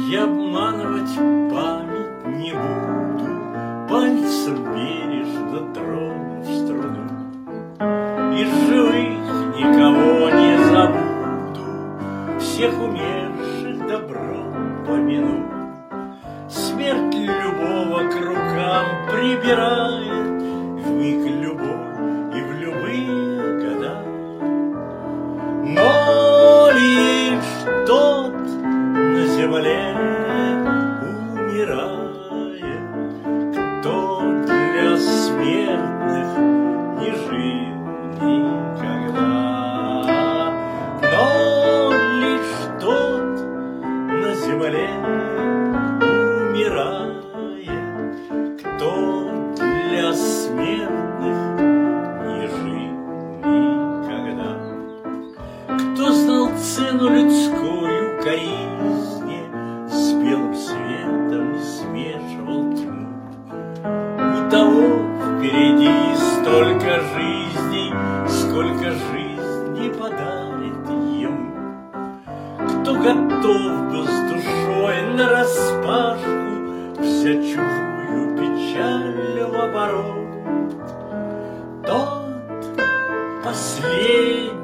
Я обманывать память не буду, пальцем бережно трону в струну. Из живых никого не забуду, всех умерших добром помяну. Смерть любого к рукам прибирает вмиг любовь и в любые года. Но лишь тот на земле умирает, кто для смертных не жил никогда. Но лишь тот на земле умирает, кто для смертных не жил никогда. Кто знал цену людскую коизне, с белым светом не смешивал тьму. У того впереди столько жизней, сколько жизни подарит ему. Кто готов был с душой нараспашку взять чужую печаль в оборот, тот последнюю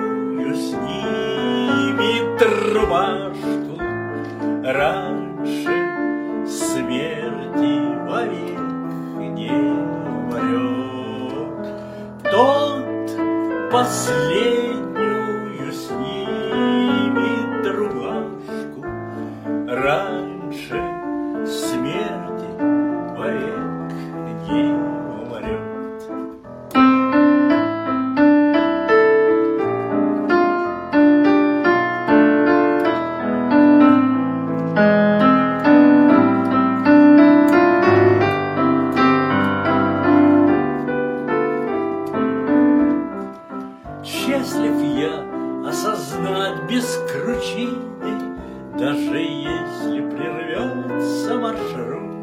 снимет рубашку раньше смерти вовек не умрет. Тот последнюю снимет рубашку раньше смерти вовек не умрет. Счастлив я осознать без кручины, даже если прервется маршрут,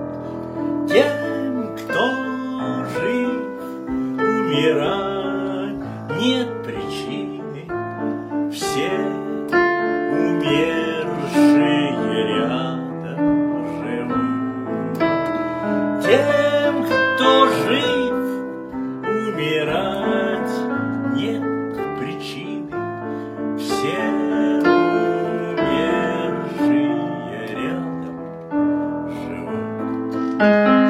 тем, кто жив, умирать нет причины. Все умершие рядом живут. Тем, кто жив, умирать нет причины. Все умершие рядом живут.